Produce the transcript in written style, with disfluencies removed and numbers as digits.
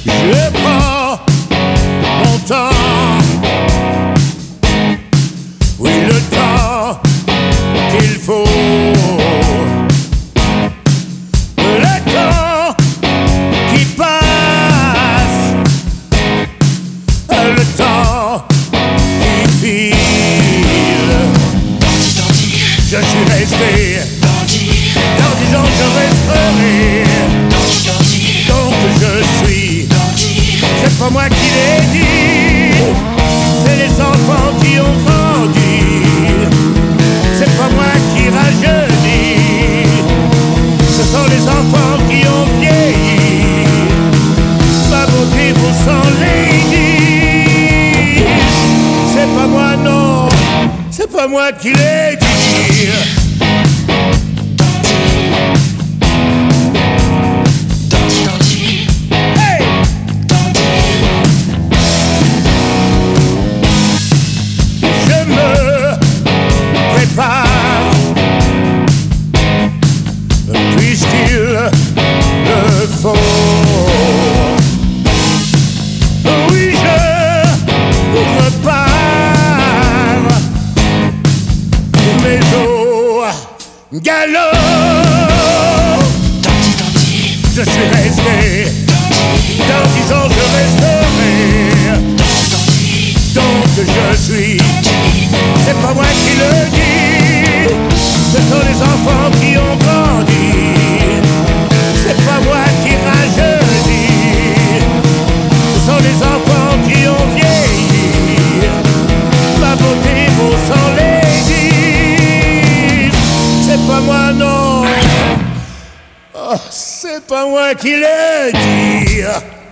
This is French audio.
Je prends mon temps, oui le temps qu'il faut. Le temps qui passe, le temps qui file. Je suis resté, dans 10 ans je resterai. Donc je suis, c'est pas moi qui l'ai dit, c'est les enfants qui ont grandi. C'est pas moi qui rajeunis, ce sont les enfants qui ont vieilli. Ma beauté vous s'enlaidit. C'est pas moi, non, c'est pas moi qui l'ai dit. Puisqu'il le faut. Oui, je repars, mes os galop. Je suis resté, dans 10 ans je resterai. Donc je suis, c'est pas moi qui le dis, ce sont les enfants qui ont grandi. C'est pas moi qui rajeunis, ce sont les enfants qui ont vieilli. Ma beauté vous s'enlaidit. C'est pas moi, non, oh, c'est pas moi qui le dis.